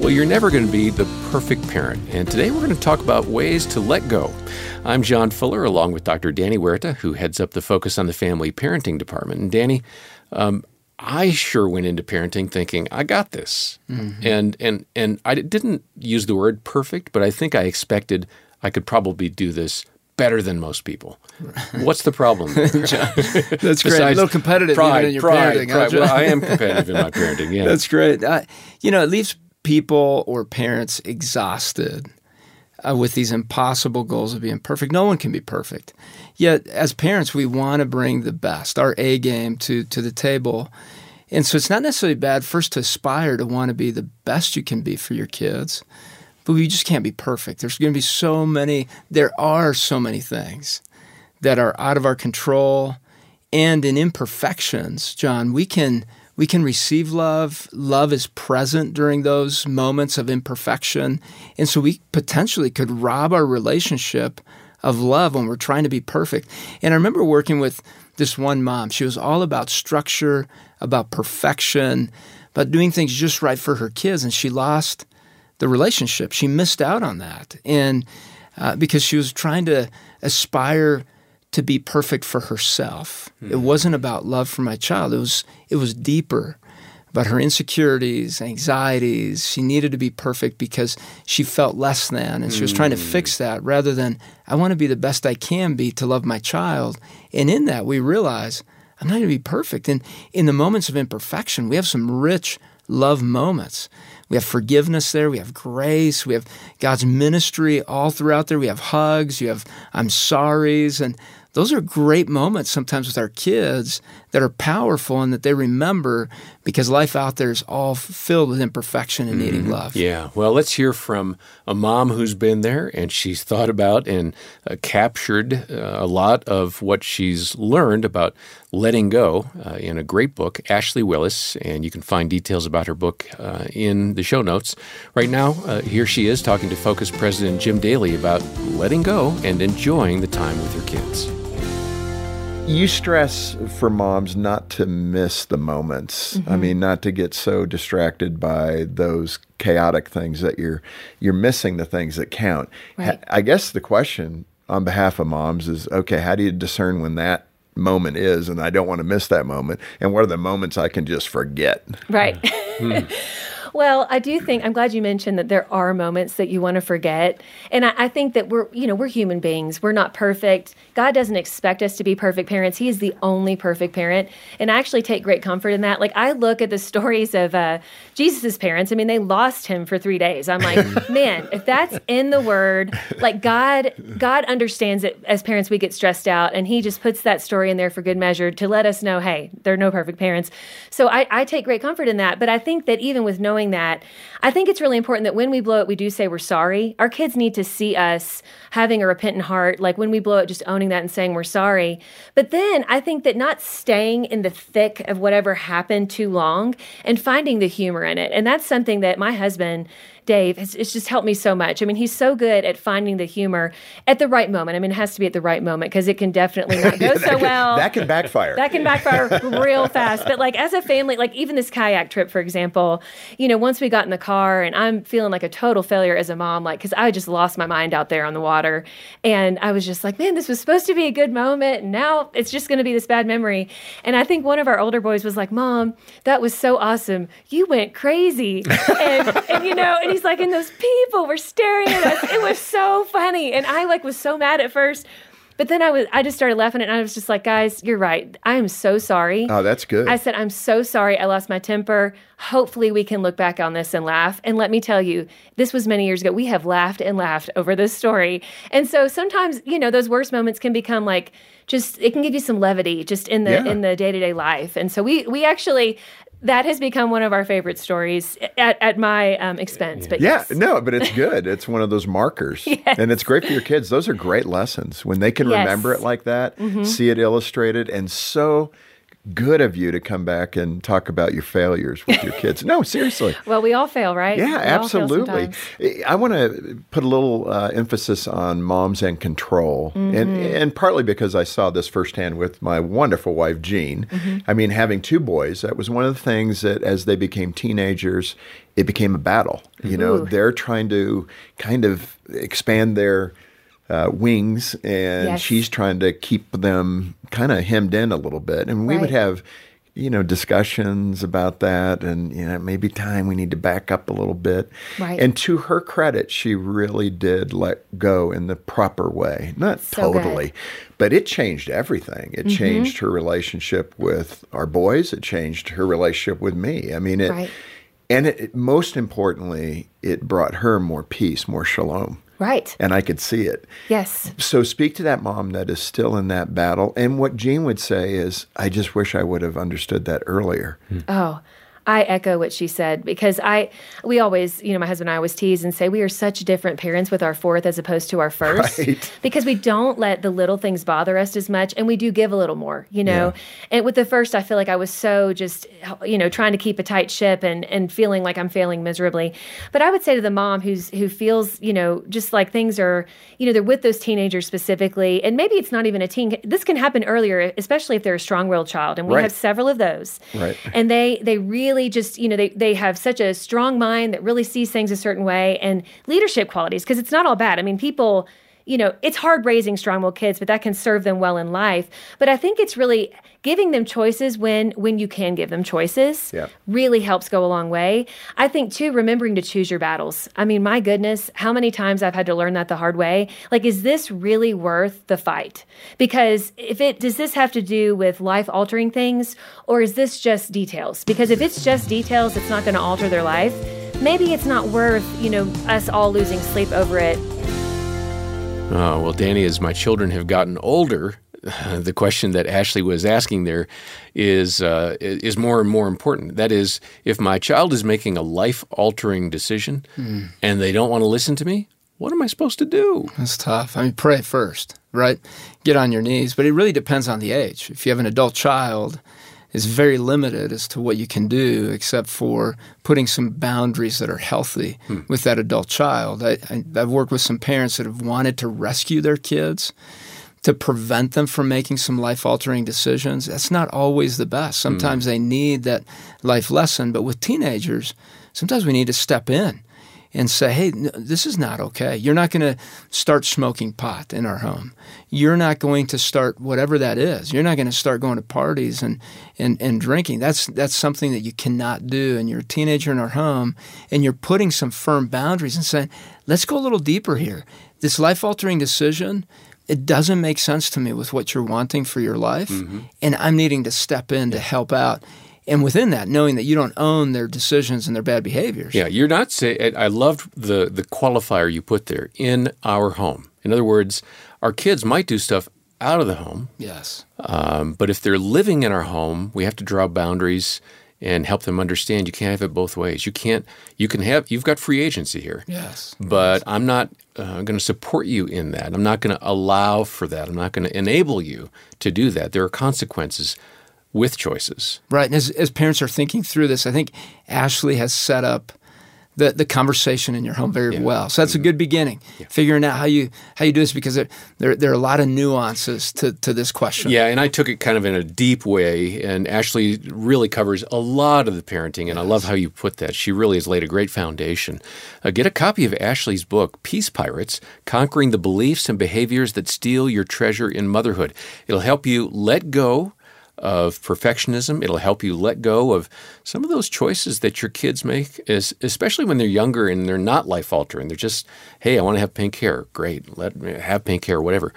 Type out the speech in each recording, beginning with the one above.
Well, you're never going to be the perfect parent, and today we're going to talk about ways to let go. I'm John Fuller, along with Dr. Danny Huerta, who heads up the Focus on the Family Parenting Department. And Danny, I sure went into parenting thinking, I got this. Mm-hmm. And I didn't use the word perfect, but I think I expected I could probably do this better than most people. What's the problem? That's great. A little competitive even in your parenting. Well, I am competitive in my parenting, yeah. That's great. It leaves people or parents exhausted with these impossible goals of being perfect. No one can be perfect. Yet, as parents, we want to bring the best, our A game to the table. And so it's not necessarily bad first to aspire to want to be the best you can be for your kids, but we just can't be perfect. There are so many things that are out of our control. And in imperfections, John, we can receive love. Love is present during those moments of imperfection. And so we potentially could rob our relationship of love when we're trying to be perfect. And I remember working with this one mom. She was all about structure, about perfection, about doing things just right for her kids. And she lost the relationship. She missed out on that. And because she was trying to aspire to be perfect for herself. It wasn't about love for my child. It was deeper, about her insecurities, anxieties. She needed to be perfect because she felt less than, and she was trying to fix that rather than, I want to be the best I can be to love my child. And in that, we realize, I'm not going to be perfect. And in the moments of imperfection, we have some rich love moments. We have forgiveness there. We have grace. We have God's ministry all throughout there. We have hugs. You have I'm sorries. And those are great moments sometimes with our kids that are powerful and that they remember because life out there is all filled with imperfection and needing love. Yeah. Well, let's hear from a mom who's been there and she's thought about and captured a lot of what she's learned about letting go in a great book, Ashley Willis, and you can find details about her book in the show notes. Right now, here she is talking to Focus President Jim Daly about letting go and enjoying the time with her kids. You stress for moms not to miss the moments. I mean, not to get so distracted by those chaotic things that you're missing the things that count. Right. I guess the question on behalf of moms is, okay, how do you discern when that moment is and I don't want to miss that moment? And what are the moments I can just forget? Right. Well, I do think, I'm glad you mentioned that there are moments that you want to forget. And I think that we're human beings. We're not perfect. God doesn't expect us to be perfect parents. He is the only perfect parent. And I actually take great comfort in that. Like, I look at the stories of Jesus' parents. I mean, they lost him for 3 days. I'm like, man, if that's in the Word, like God understands that as parents we get stressed out, and he just puts that story in there for good measure to let us know, hey, they're no perfect parents. So I take great comfort in that. But I think that even with knowing that, I think it's really important that when we blow it, we do say we're sorry. Our kids need to see us having a repentant heart, like when we blow it, just owning that and saying we're sorry. But then I think that not staying in the thick of whatever happened too long and finding the humor in it. And that's something that my husband, Dave, it's just helped me so much. I mean, he's so good at finding the humor at the right moment. I mean, it has to be at the right moment because it can definitely not go so well. That can backfire. That can backfire real fast. But like as a family, like even this kayak trip, for example, once we got in the car and I'm feeling like a total failure as a mom, like, because I just lost my mind out there on the water. And I was just like, man, this was supposed to be a good moment. And now it's just going to be this bad memory. And I think one of our older boys was like, Mom, that was so awesome. You went crazy. And he's like, and those people were staring at us. It was so funny. And I was so mad at first. But then I just started laughing and I was just like, guys, you're right. I am so sorry. Oh, that's good. I said, I'm so sorry. I lost my temper. Hopefully we can look back on this and laugh. And let me tell you, this was many years ago. We have laughed and laughed over this story. And so sometimes, those worst moments can become like, it can give you some levity just in the day-to-day life. And so we actually, that has become one of our favorite stories at my expense. But but it's good. It's one of those markers. Yes. And it's great for your kids. Those are great lessons when they can remember it like that, see it illustrated, and so good of you to come back and talk about your failures with your kids. No, seriously. Well, we all fail, right? Yeah, We all fail absolutely. sometimes. I want to put a little emphasis on moms and control, and partly because I saw this firsthand with my wonderful wife, Jean. I mean, having two boys, that was one of the things that as they became teenagers, it became a battle. You know, Ooh. they're trying to kind of expand their wings, and Yes. she's trying to keep them kind of hemmed in a little bit. And we would Right. have, discussions about that, and maybe time we need to back up a little bit. Right. And to her credit, she really did let go in the proper way. Not So good. totally, but it changed everything. It changed her relationship with our boys. It changed her relationship with me. I mean, Right. and it most importantly, it brought her more peace, more shalom. Right. And I could see it. Yes. So speak to that mom that is still in that battle. And what Jean would say is, I just wish I would have understood that earlier. Oh, I echo what she said because we always, my husband and I always tease and say we are such different parents with our fourth as opposed to our first Right. because we don't let the little things bother us as much and we do give a little more, Yeah. And with the first, I feel like I was so just, trying to keep a tight ship and feeling like I'm failing miserably. But I would say to the mom who feels, just like things are, they're with those teenagers specifically, and maybe it's not even a teen. This can happen earlier, especially if they're a strong-willed child, and we Right. have several of those. Right. And they really just, they have such a strong mind that really sees things a certain way and leadership qualities, because it's not all bad. I mean, people, it's hard raising strong-willed kids, but that can serve them well in life. But I think it's really giving them choices when you can give them choices Yeah. really helps go a long way. I think, too, remembering to choose your battles. I mean, my goodness, how many times I've had to learn that the hard way. Like, is this really worth the fight? Because does this have to do with life-altering things, or is this just details? Because if it's just details, it's not going to alter their life. Maybe it's not worth, us all losing sleep over it. Oh, well, Danny, as my children have gotten older, the question that Ashley was asking there is more and more important. That is, if my child is making a life-altering decision and they don't want to listen to me, what am I supposed to do? That's tough. I mean, pray first, right? Get on your knees. But it really depends on the age. If you have an adult child, it's very limited as to what you can do except for putting some boundaries that are healthy with that adult child. I've worked with some parents that have wanted to rescue their kids to prevent them from making some life-altering decisions. That's not always the best. Sometimes they need that life lesson. But with teenagers, sometimes we need to step in and say, hey, this is not okay. You're not going to start smoking pot in our home. You're not going to start whatever that is. You're not going to start going to parties and drinking. That's something that you cannot do. And you're a teenager in our home, and you're putting some firm boundaries and saying, let's go a little deeper here. This life-altering decision, it doesn't make sense to me with what you're wanting for your life, and I'm needing to step in to help out. And within that, knowing that you don't own their decisions and their bad behaviors. Yeah, you're not saying. I loved the qualifier you put there, in our home. In other words, our kids might do stuff out of the home. Yes. But if they're living in our home, we have to draw boundaries and help them understand you can't have it both ways. You've got free agency here. Yes. But I'm not going to support you in that. I'm not going to allow for that. I'm not going to enable you to do that. There are consequences with choices. Right. And as parents are thinking through this, I think Ashley has set up the conversation in your home very well. So that's a good beginning, figuring out how you do this, because there are a lot of nuances to this question. Yeah, and I took it kind of in a deep way, and Ashley really covers a lot of the parenting, and I love how you put that. She really has laid a great foundation. Get a copy of Ashley's book, Peace Pirates, Conquering the Beliefs and Behaviors That Steal Your Treasure in Motherhood. It'll help you let go of perfectionism. It'll help you let go of some of those choices that your kids make, especially when they're younger and they're not life-altering. They're just, hey, I want to have pink hair. Great, let me have pink hair, whatever.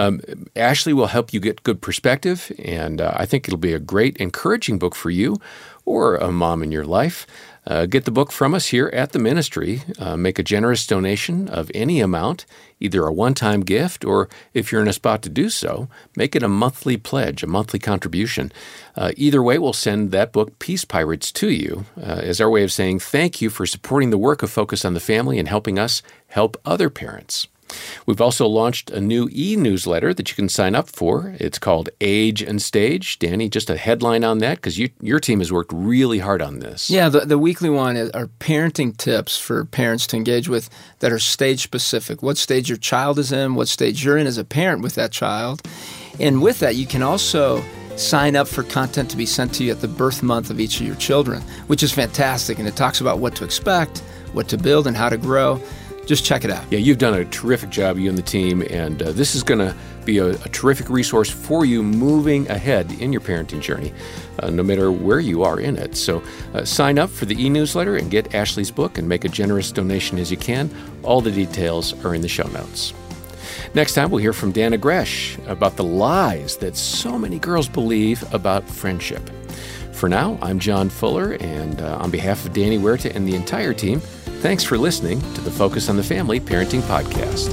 Ashley will help you get good perspective, and I think it'll be a great, encouraging book for you or a mom in your life. Get the book from us here at the ministry. Make a generous donation of any amount, either a one-time gift, or if you're in a spot to do so, make it a monthly pledge, a monthly contribution. Either way, we'll send that book, Peace Pirates, to you as our way of saying thank you for supporting the work of Focus on the Family and helping us help other parents. We've also launched a new e-newsletter that you can sign up for. It's called Age and Stage. Danny, just a headline on that, because your team has worked really hard on this. Yeah, the weekly one are parenting tips for parents to engage with that are stage-specific. What stage your child is in, what stage you're in as a parent with that child. And with that, you can also sign up for content to be sent to you at the birth month of each of your children, which is fantastic. And it talks about what to expect, what to build, and how to grow. Just check it out. Yeah, you've done a terrific job, you and the team, and this is going to be a terrific resource for you moving ahead in your parenting journey, no matter where you are in it. So sign up for the e-newsletter and get Ashley's book and make a generous donation as you can. All the details are in the show notes. Next time, we'll hear from Dana Gresh about the lies that so many girls believe about friendship. For now, I'm John Fuller, and on behalf of Danny Huerta and the entire team, thanks for listening to the Focus on the Family Parenting Podcast.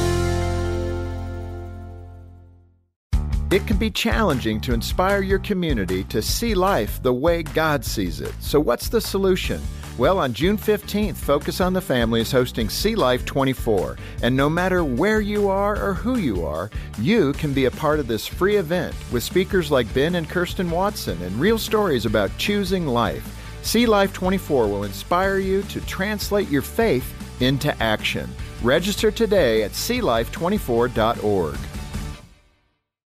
It can be challenging to inspire your community to see life the way God sees it. So what's the solution? Well, on June 15th, Focus on the Family is hosting See Life 24. And no matter where you are or who you are, you can be a part of this free event with speakers like Ben and Kirsten Watson and real stories about choosing life. See Life 24 will inspire you to translate your faith into action. Register today at seelife24.org.